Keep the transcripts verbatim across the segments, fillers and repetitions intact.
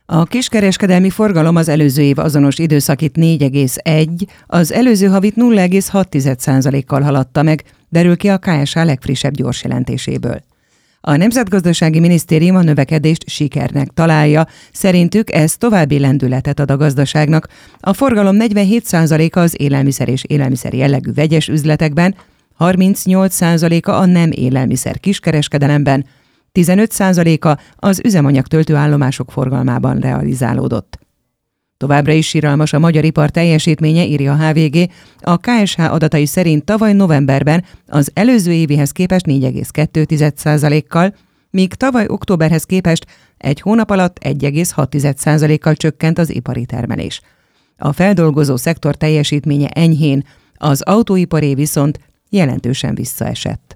A kiskereskedelmi forgalom az előző év azonos időszakit négy egész egy, az előző havit nulla egész hat százalékkal haladta meg, derül ki a ká es há legfrissebb gyors jelentéséből. A Nemzetgazdasági Minisztérium a növekedést sikernek találja, szerintük ez további lendületet ad a gazdaságnak. A forgalom negyvenhét százaléka az élelmiszer és élelmiszer jellegű vegyes üzletekben, harmincnyolc százaléka a nem élelmiszer kiskereskedelemben, tizenöt százaléka az üzemanyag töltőállomások forgalmában realizálódott. Továbbra is siralmas a magyar ipar teljesítménye, írja a há vé gé. A ká es há adatai szerint tavaly novemberben az előző évihez képest négy egész kettő százalékkal, míg tavaly októberhez képest egy hónap alatt egy egész hat százalékkal csökkent az ipari termelés. A feldolgozó szektor teljesítménye enyhén, az autóiparé viszont jelentősen visszaesett.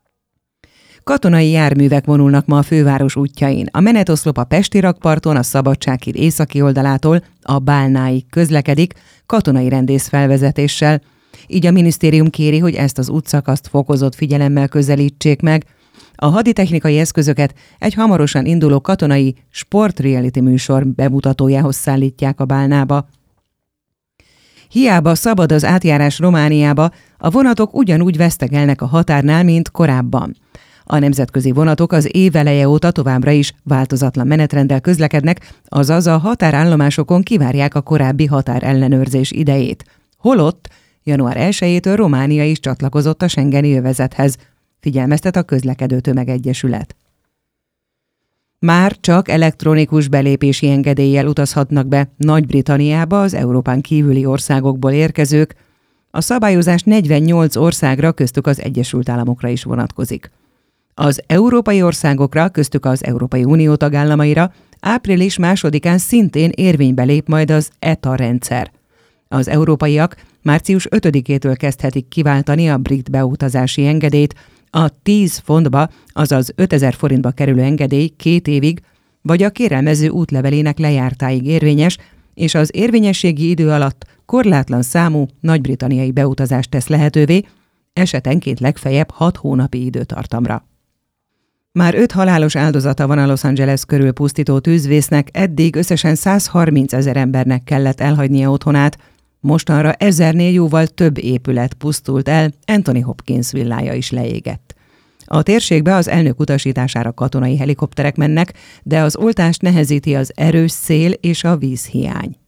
Katonai járművek vonulnak ma a főváros útjain. A menetoszlop a Pesti rakparton, a Szabadsághíd északi oldalától a Bálnáig közlekedik katonai rendész felvezetéssel. Így a minisztérium kéri, hogy ezt az útszakaszt fokozott figyelemmel közelítsék meg. A haditechnikai eszközöket egy hamarosan induló katonai sport-reality műsor bemutatójához szállítják a Bálnába. Hiába szabad az átjárás Romániába, a vonatok ugyanúgy vesztegelnek a határnál, mint korábban. A nemzetközi vonatok az év eleje óta továbbra is változatlan menetrenddel közlekednek, azaz a határállomásokon kivárják a korábbi határellenőrzés idejét. Holott január elsejétől Románia is csatlakozott a schengeni övezethez, figyelmeztet a Közlekedő Tömegegyesület. Már csak elektronikus belépési engedéllyel utazhatnak be Nagy-Britanniába az Európán kívüli országokból érkezők. A szabályozás negyvennyolc országra, köztük az Egyesült Államokra is vonatkozik. Az európai országokra, köztük az Európai Unió tagállamaira április másodikán szintén érvénybe lép majd az é té á rendszer. Az európaiak március ötödikétől kezdhetik kiváltani a brit beutazási engedélyt, a tíz fontba, azaz ötezer forintba kerülő engedély két évig, vagy a kérelmező útlevelének lejártáig érvényes, és az érvényességi idő alatt korlátlan számú nagy-britanniai beutazást tesz lehetővé, esetenként legfeljebb hat hónapi időtartamra. Már öt halálos áldozata van a Los Angeles körül pusztító tűzvésznek, eddig összesen százharminc ezer embernek kellett elhagynia otthonát, mostanra ezernél jóval több épület pusztult el, Anthony Hopkins villája is leégett. A térségbe az elnök utasítására katonai helikopterek mennek, de az oltást nehezíti az erős szél és a vízhiány.